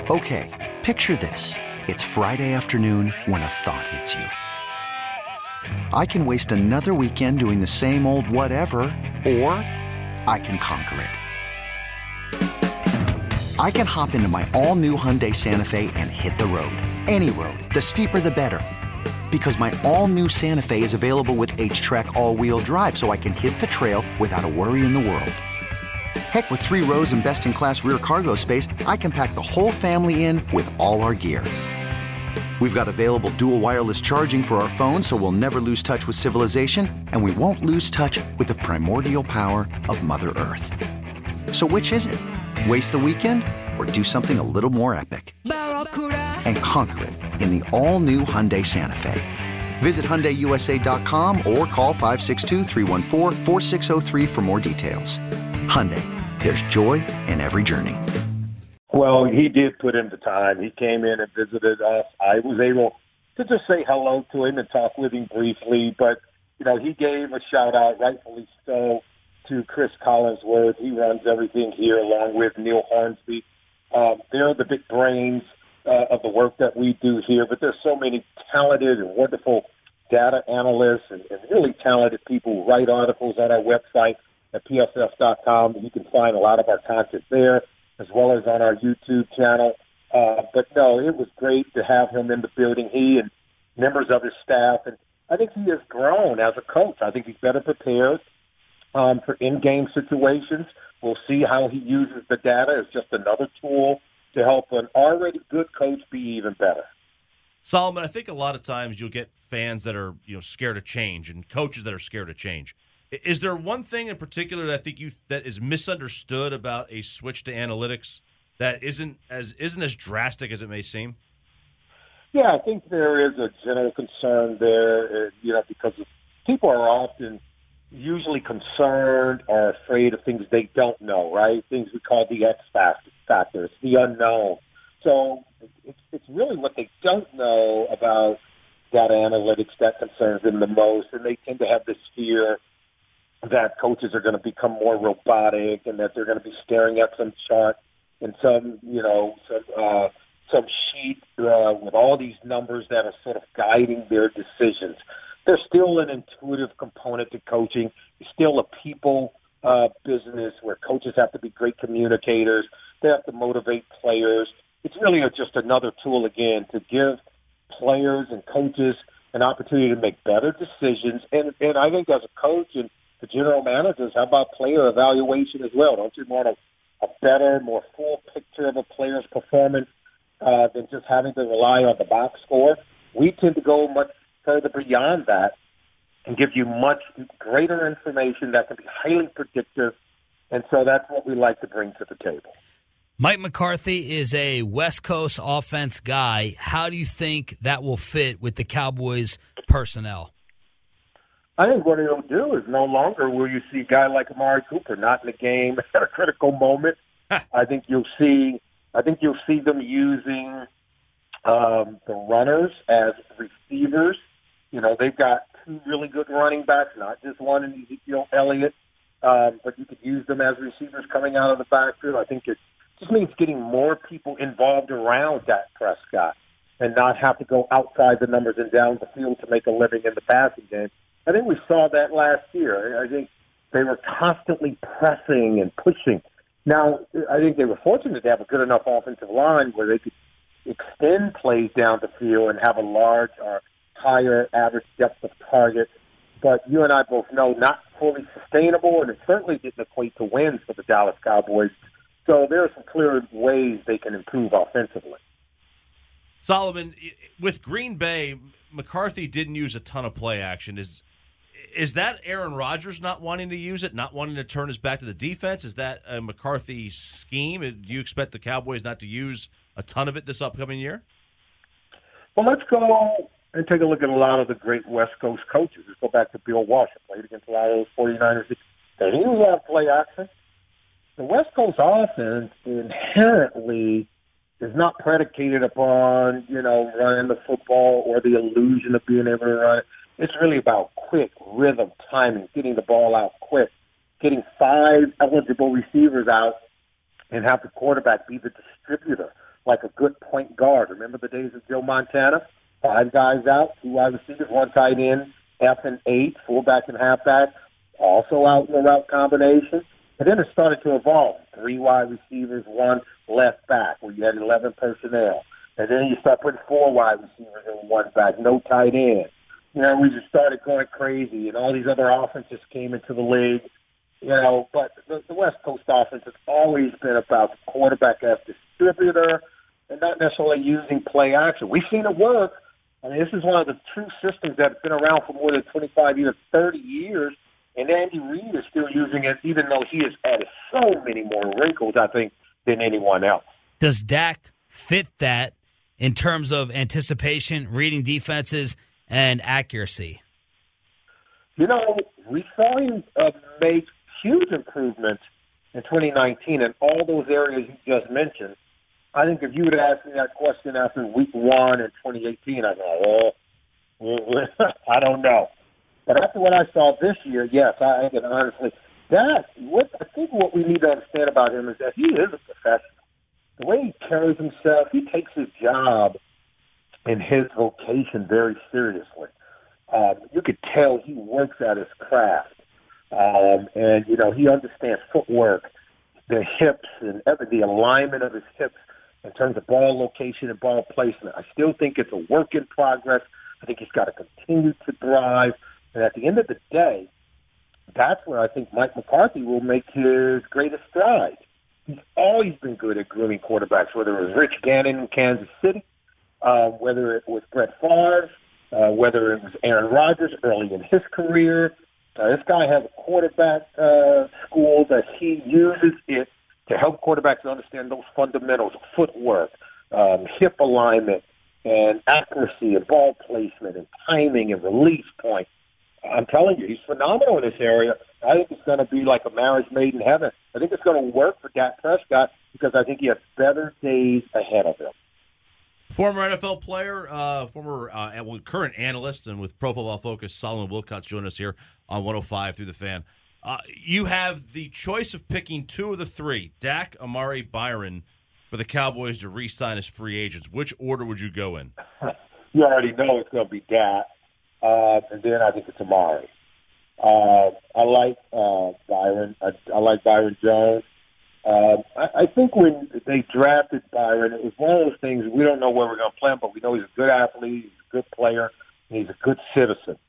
Okay, picture this. It's Friday afternoon when a thought hits you. I can waste another weekend doing the same old whatever, or I can conquer it. I can hop into my all-new Hyundai Santa Fe and hit the road. Any road. The steeper, the better. Because my all-new Santa Fe is available with H-Track all-wheel drive, so I can hit the trail without a worry in the world. Heck, with 3 rows and best-in-class rear cargo space, I can pack the whole family in with all our gear. We've got available dual wireless charging for our phones, so we'll never lose touch with civilization, and we won't lose touch with the primordial power of Mother Earth. So which is it? Waste the weekend or do something a little more epic? And conquer it in the all-new Hyundai Santa Fe. Visit HyundaiUSA.com or call 562-314-4603 for more details. Hyundai, there's joy in every journey. Well, he did put in the time. He came in and visited us. I was able to just say hello to him and talk with him briefly. But, you know, he gave a shout-out, rightfully so, to Chris Collinsworth. He runs everything here along with Neil Hornsby. They're the big brains of the work that we do here. But there's so many talented and wonderful data analysts and really talented people who write articles on our website at psf.com. You can find a lot of our content there, as well as on our YouTube channel. But no, it was great to have him in the building, he and members of his staff. And I think he has grown as a coach. I think he's better prepared for in-game situations. We'll see how he uses the data as just another tool to help an already good coach be even better. Solomon, I think a lot of times you'll get fans that are scared of change and coaches that are scared of change. Is there one thing in particular that I think that is misunderstood about a switch to analytics that isn't as drastic as it may seem? Yeah, I think there is a general concern there, because people are often usually concerned or afraid of things they don't know, right? Things we call the X factors, the unknown. So it's really what they don't know about data analytics that concerns them the most, and they tend to have this fear that coaches are going to become more robotic and that they're going to be staring at some chart and some sheet with all these numbers that are sort of guiding their decisions. There's still an intuitive component to coaching. It's still a people business where coaches have to be great communicators. They have to motivate players. It's really just another tool, again, to give players and coaches an opportunity to make better decisions. And I think as a coach and the general managers, how about player evaluation as well? Don't you want a better, more full picture of a player's performance than just having to rely on the box score? We tend to go much further beyond that and give you much greater information that can be highly predictive. And so that's what we like to bring to the table. Mike McCarthy is a West Coast offense guy. How do you think that will fit with the Cowboys personnel? I think what he'll do is no longer will you see a guy like Amari Cooper not in the game at a critical moment. I think you'll see them using the runners as receivers. They've got 2 really good running backs, not just one in Ezekiel Elliott, but you could use them as receivers coming out of the backfield. I think it just means getting more people involved around Dak Prescott and not have to go outside the numbers and down the field to make a living in the passing game. I think we saw that last year. I think they were constantly pressing and pushing. Now, I think they were fortunate to have a good enough offensive line where they could extend plays down the field and have a large or higher average depth of target. But you and I both know not fully sustainable, and it certainly didn't equate to wins for the Dallas Cowboys. So there are some clear ways they can improve offensively. Solomon, with Green Bay, McCarthy didn't use a ton of play action. Is that Aaron Rodgers not wanting to use it, not wanting to turn his back to the defense? Is that a McCarthy scheme? Do you expect the Cowboys not to use a ton of it this upcoming year? Well, let's go and take a look at a lot of the great West Coast coaches. Let's go back to Bill Walsh, who played against a lot of those 49ers. They didn't use a lot of play action. The West Coast offense inherently is not predicated upon, running the football or the illusion of being able to run it. It's really about quick rhythm, timing, getting the ball out quick, getting 5 eligible receivers out and have the quarterback be the distributor like a good point guard. Remember the days of Joe Montana? 5 guys out, 2 wide receivers, 1 tight end, F and 8, fullback and halfback, also out in the route combination. And then it started to evolve. 3 wide receivers, 1 left back, where you had 11 personnel. And then you start putting 4 wide receivers and 1 back, no tight end. You know, we just started going crazy, and all these other offenses came into the league. You know, but the West Coast offense has always been about the quarterback as distributor and not necessarily using play action. We've seen it work. I mean, this is one of the true systems that have been around for more than 25 years, 30 years, and Andy Reid is still using it, even though he has added so many more wrinkles, I think, than anyone else. Does Dak fit that in terms of anticipation, reading defenses, and accuracy? You know, we saw him make huge improvements in 2019 in all those areas you just mentioned. I think if you would ask me that question after week 1 in 2018, I'd go, I don't know. But after what I saw this year, yes, I can honestly. I think what we need to understand about him is that he is a professional. The way he carries himself, he takes his job and his vocation very seriously. You could tell he works at his craft. And, you know, he understands footwork, the hips, and the alignment of his hips in terms of ball location and ball placement. I still think it's a work in progress. I think he's got to continue to drive. And at the end of the day, that's where I think Mike McCarthy will make his greatest stride. He's always been good at grooming quarterbacks, whether it was Rich Gannon in Kansas City, whether it was Brett Favre, whether it was Aaron Rodgers early in his career. This guy has a quarterback school that he uses it to help quarterbacks understand those fundamentals of footwork, hip alignment, and accuracy, and ball placement, and timing, and release point. I'm telling you, he's phenomenal in this area. I think it's going to be like a marriage made in heaven. I think it's going to work for Dak Prescott because I think he has better days ahead of him. Former NFL player, current analyst, and with Pro Football Focus, Solomon Wilcots joined us here on 105 through the Fan. You have the choice of picking 2 of the 3, Dak, Amari, Byron, for the Cowboys to re-sign as free agents. Which order would you go in? You already know it's going to be Dak, and then I think it's Amari. I like Byron. I like Byron Jones. I think when they drafted Byron, it was one of those things, we don't know where we're going to play him, but we know he's a good athlete, he's a good player, and he's a good citizen.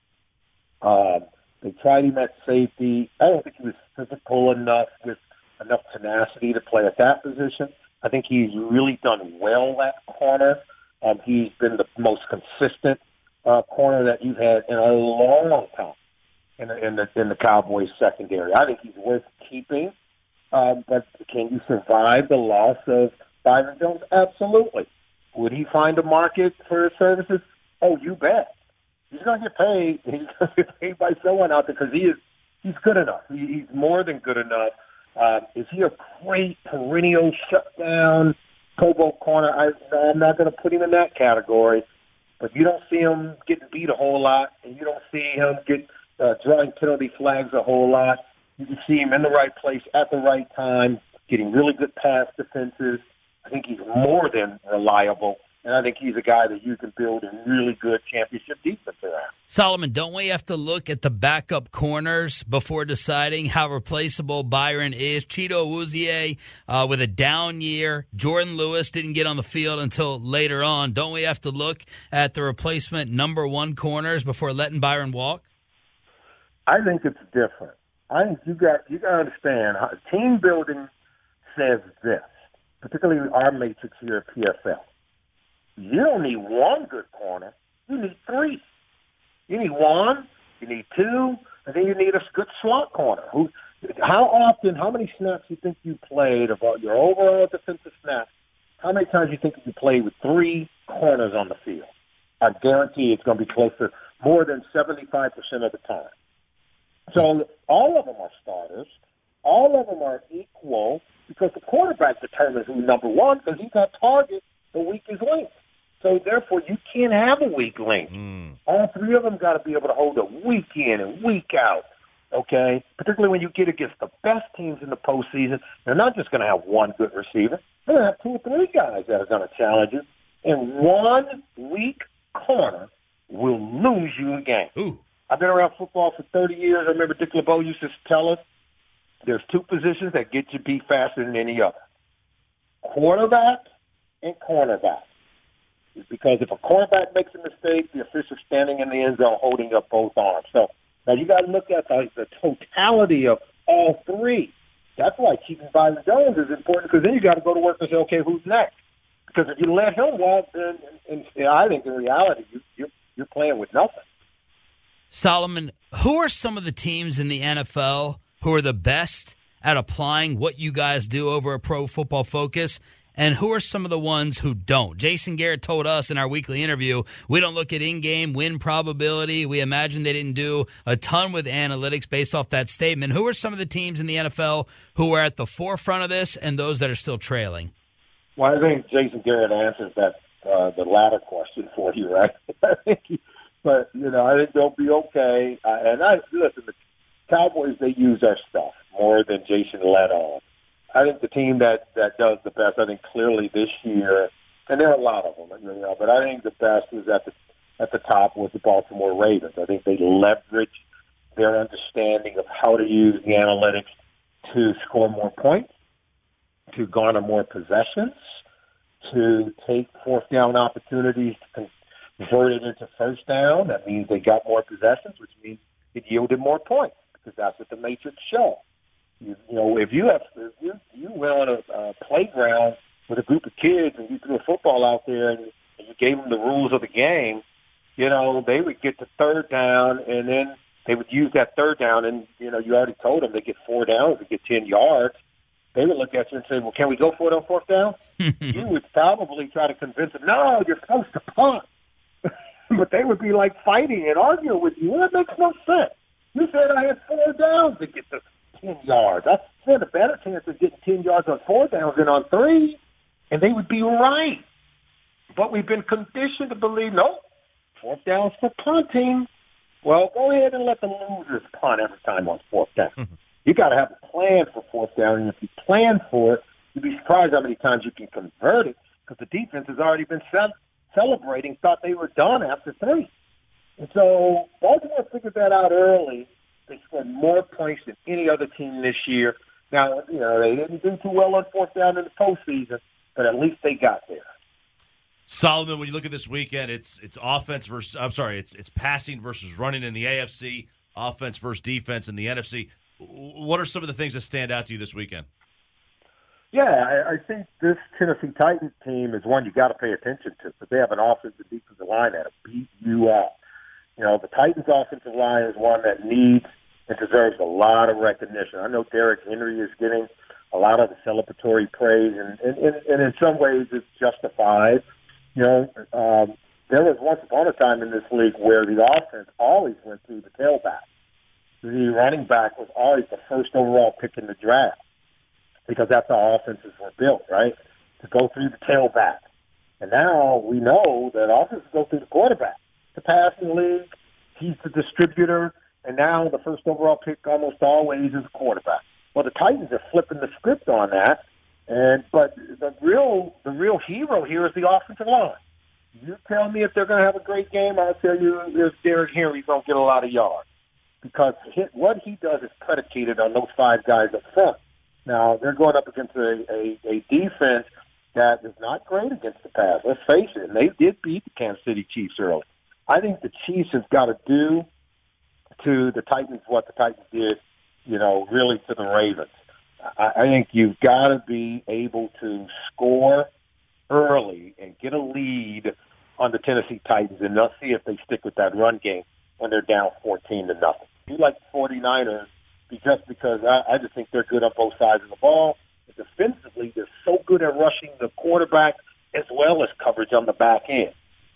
They tried him at safety. I don't think he was physical enough with enough tenacity to play at that position. I think he's really done well at corner. He's been the most consistent corner that you've had in a long time in the Cowboys secondary. I think he's worth keeping. But can you survive the loss of Byron Jones? Absolutely. Would he find a market for his services? Oh, you bet. He's going to get paid. He's going to get paid by someone out there because he's good enough. He's more than good enough. Is he a great perennial shutdown Kobo corner? I'm not going to put him in that category. But you don't see him getting beat a whole lot, and you don't see him drawing penalty flags a whole lot. You can see him in the right place at the right time, getting really good pass defenses. I think he's more than reliable, and I think he's a guy that you can build a really good championship defense around. Solomon, don't we have to look at the backup corners before deciding how replaceable Byron is? Cheeto Awuzie with a down year. Jordan Lewis didn't get on the field until later on. Don't we have to look at the replacement number 1 corners before letting Byron walk? I think it's different. I think you got to understand, team building says this, particularly our matrix here at PFL. You don't need 1 good corner. You need 3. You need 1, you need 2, and then you need a good slot corner. How many snaps do you think you played about your overall defensive snaps? How many times do you think you played with 3 corners on the field? I guarantee it's going to be close to more than 75% of the time. So all of them are starters. All of them are equal because the quarterback determines who's number 1 because he's got target the weakest link. So therefore, you can't have a weak link. All 3 of them got to be able to hold it week in and week out. okay? Particularly when you get against the best teams in the postseason, they're not just going to have one good receiver. They're going to have 2 or 3 guys that are going to challenge you. And one weak corner will lose you a game. Ooh. I've been around football for 30 years. I remember Dick LeBeau used to tell us there's 2 positions that get you beat faster than any other. Quarterback and cornerback. Because if a cornerback makes a mistake, the official's standing in the end zone holding up both arms. So now you got to look at the totality of all 3. That's why keeping Byron Jones is important, because then you got to go to work and say, okay, who's next? Because if you let him walk, then I think in reality you're playing with nothing. Solomon, who are some of the teams in the NFL who are the best at applying what you guys do over at Pro Football Focus? And who are some of the ones who don't? Jason Garrett told us in our weekly interview, we don't look at in-game win probability. We imagine they didn't do a ton with analytics based off that statement. Who are some of the teams in the NFL who are at the forefront of this and those that are still trailing? Well, I think Jason Garrett answers that the latter question for you, right? I think I think they'll be okay. Listen, the Cowboys, they use our stuff more than Jason let on. I think the team that does the best, I think clearly this year, and there are a lot of them, but I think the best is at the top with the Baltimore Ravens. I think they leverage their understanding of how to use the analytics to score more points, to garner more possessions, to take 4th down opportunities to convert it into 1st down. That means they got more possessions, which means it yielded more points, because that's what the matrix shows. If you went on a playground with a group of kids and you threw a football out there and you gave them the rules of the game, they would get to 3rd down, and then they would use that 3rd down, and you already told them they get 4 downs, they get 10 yards. They would look at you and say, "Well, can we go for it on 4th down?" You would probably try to convince them, "No, you're supposed to punt." But they would be like fighting and arguing with you. Well, that makes no sense. You said I had 4 downs to get to 10 yards. I said a better chance of getting 10 yards on 4 downs than on 3, and they would be right. But we've been conditioned to believe, no, 4th down's for punting. Well, go ahead and let the losers punt every time on 4th down. Mm-hmm. You got to have a plan for 4th down, and if you plan for it, you'd be surprised how many times you can convert it, because the defense has already been celebrating, thought they were done after 3. And so Baltimore figured that out early. They scored more points than any other team this year. Now, they didn't do too well on 4th down in the postseason, but at least they got there. Solomon, when you look at this weekend, it's passing versus running in the AFC, offense versus defense in the NFC. What are some of the things that stand out to you this weekend? Yeah, I think this Tennessee Titans team is one you got to pay attention to, because they have an offensive defensive line that'll beat you up. The Titans' offensive line is one that needs and deserves a lot of recognition. I know Derrick Henry is getting a lot of the celebratory praise, and in some ways it's justified. There was once upon a time in this league where the offense always went through the tailback. The running back was always the first overall pick in the draft, because that's how offenses were built, right? To go through the tailback. And now we know that offenses go through the quarterback. The passing league, he's the distributor, and now the first overall pick almost always is a quarterback. Well, the Titans are flipping the script on that, but the real hero here is the offensive line. You tell me if they're going to have a great game, I'll tell you if Derrick Henry's going to get a lot of yards, because what he does is predicated on those 5 guys up front. Now, they're going up against a defense that is not great against the pass. Let's face it, and they did beat the Kansas City Chiefs early. I think the Chiefs have got to do to the Titans what the Titans did, really to the Ravens. I think you've got to be able to score early and get a lead on the Tennessee Titans, and let's see if they stick with that run game when they're down 14-0. You like the 49ers just because I just think they're good on both sides of the ball. And defensively, they're so good at rushing the quarterback as well as coverage on the back end.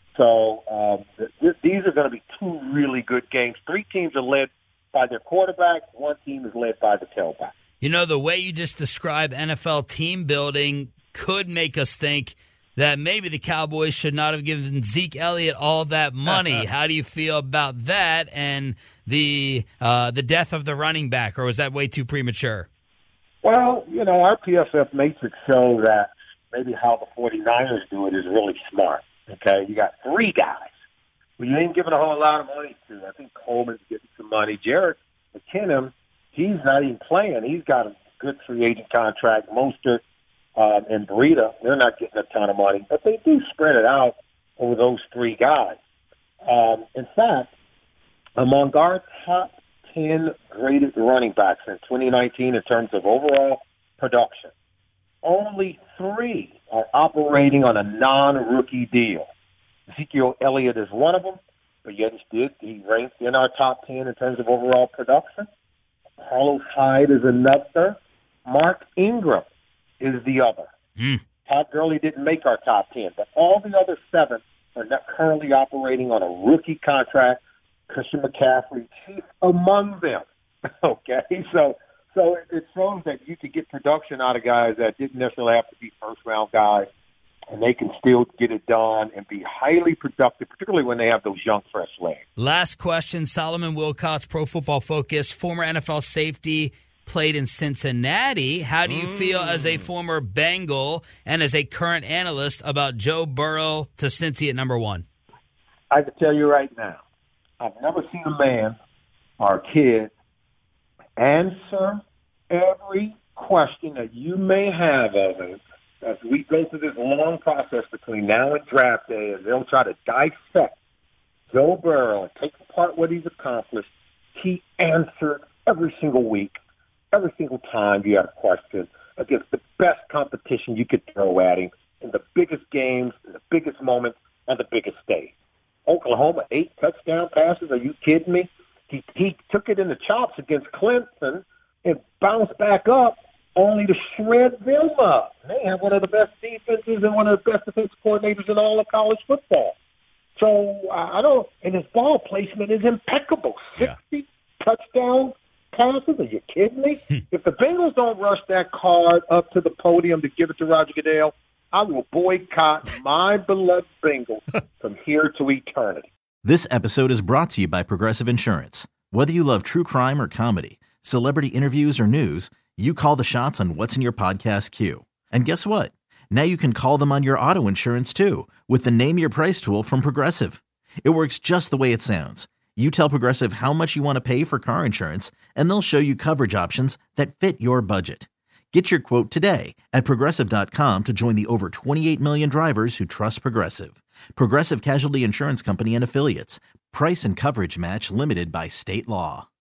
So these are going to be 2 really good games. 3 teams are led by their quarterback. 1 team is led by the tailback. The way you just describe NFL team building could make us think that maybe the Cowboys should not have given Zeke Elliott all that money. How do you feel about that and the death of the running back, or was that way too premature? Well, our PFF matrix show that maybe how the 49ers do it is really smart, okay? You got three guys who you ain't giving a whole lot of money to. I think Coleman's getting some money. Jarrett McKinnon, he's not even playing. He's got a good free agent contract. Mostert and Breida, they're not getting a ton of money, but they do spread it out over those three guys. In fact, among our top 10 graded running backs in 2019 in terms of overall production, only 3 are operating on a non-rookie deal. Ezekiel Elliott is one of them, but yet he ranked in our top 10 in terms of overall production. Carlos Hyde is another. Mark Ingram is the other. Todd Gurley didn't make our top 10, but all the other 7 are not currently operating on a rookie contract. Christian McCaffrey, chief among them. Okay, so it shows that you could get production out of guys that didn't necessarily have to be first-round guys, and they can still get it done and be highly productive, particularly when they have those young, fresh legs. Last question, Solomon Wilcots, Pro Football Focus, former NFL safety, played in Cincinnati. How do you feel as a former Bengal and as a current analyst about Joe Burrow to Cincy at number 1? I can tell you right now, I've never seen a man or a kid answer every question that you may have of him as we go through this long process between now and draft day, and they'll try to dissect Joe Burrow and take apart what he's accomplished. He answered every single week, every single time you had a question against the best competition you could throw at him in the biggest games, in the biggest moments, on the biggest stage. Oklahoma, 8 touchdown passes. Are you kidding me? He took it in the chops against Clemson and bounced back up only to shred them up. They have one of the best defenses and one of the best defense coordinators in all of college football. So and his ball placement is impeccable. 60 touchdown passes. Are you kidding me? If the Bengals don't rush that card up to the podium to give it to Roger Goodell, I will boycott my beloved Bengals from here to eternity. This episode is brought to you by Progressive Insurance. Whether you love true crime or comedy, celebrity interviews or news, you call the shots on what's in your podcast queue. And guess what? Now you can call them on your auto insurance too with the Name Your Price tool from Progressive. It works just the way it sounds. You tell Progressive how much you want to pay for car insurance, and they'll show you coverage options that fit your budget. Get your quote today at Progressive.com to join the over 28 million drivers who trust Progressive. Progressive Casualty Insurance Company and Affiliates. Price and coverage match limited by state law.